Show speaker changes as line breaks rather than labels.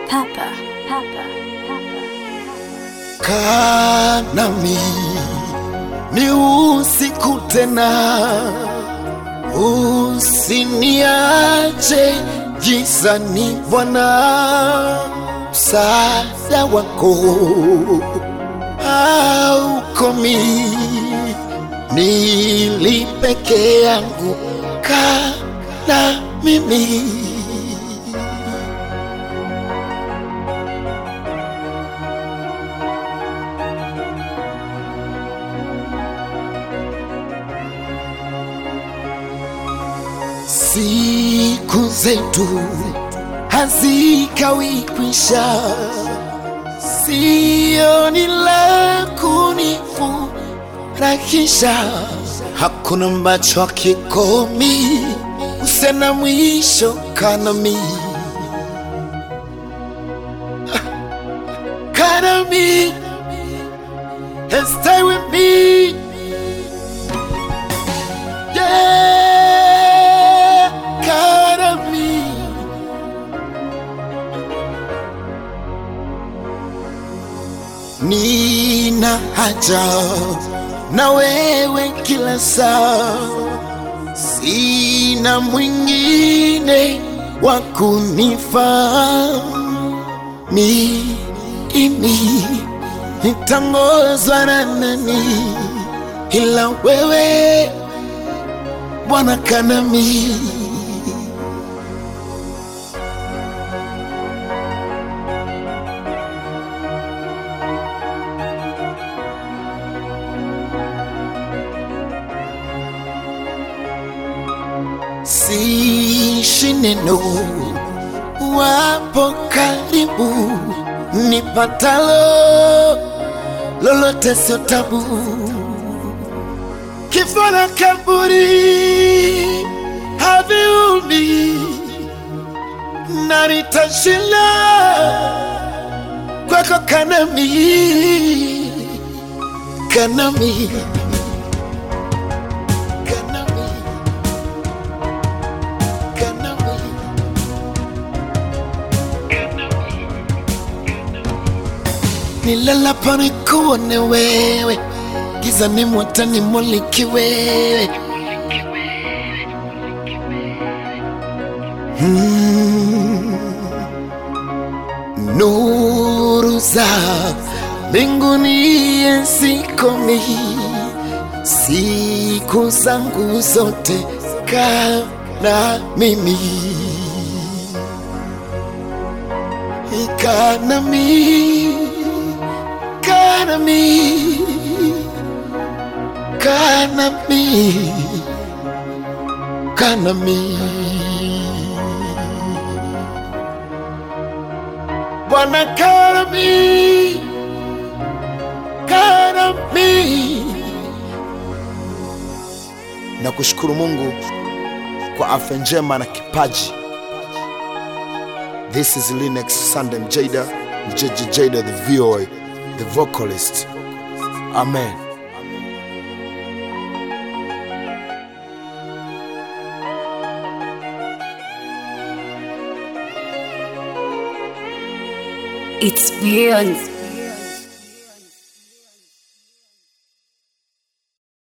Papa.
Kaa nami ni usiku tena, usiniache gizani Bwana, msaada wako haukomi, nili peke yangu. Kaa na mimi, siku zetu hazikawi kwisha, sioni la kunifurahisha, hakuna ambacho hakikomi, usena mwisho. Kaa nami, kaa nami, and stay with me, yeah. Kaa nami, nina haja na wewe kila saa, sina mwingine wa kunifaa. Mimi nitangozwa na nani ila wewe Bwana? Kaa nami, siishi neno, wapo karibu, nipatalo lolote sio tabu. Kifo na kaburi haviumi, na nitashinda kwako. Kaa nami, kaa nami, nilalapo nikuone wewe, gizani mwota nimuliki wewe. Nuru za mbinguni hazikomi, siku zangu zote. Kaa na mimi, kaa nami, kaa nami, kaa nami, kaa nami. Bwana, kaa nami, kaa nami. Na kushukuru Mungu kwa afya njema na kipaji. This is Linux Sunday Jada, Jada the VOA, the vocalist. Amen.
It's beyond.